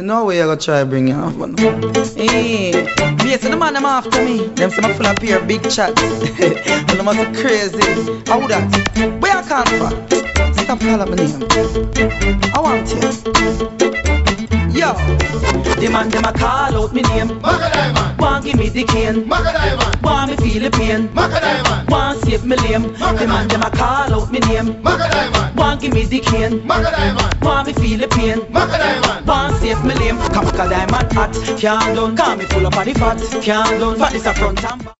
know where you gonna try bring you up. Hey, yes, the man them after me. Them say me full of beer, big chat. And them must be crazy. How that? Where I come from? Stop calling my name. I want you. Yo, the man them a call out me name. Macadaiman. Want give me the cane. Macadaiman. Want me feel the pain. Macadaiman. Want save me lame. The man them a call out me name. Macadaiman. Want give me the cane. Macadaiman. Want me feel the pain. Macadaiman. Want save me lame. Come Macadaiman hot. Can't done. Call me full up of the fat. Can't done. Fat is a front and back.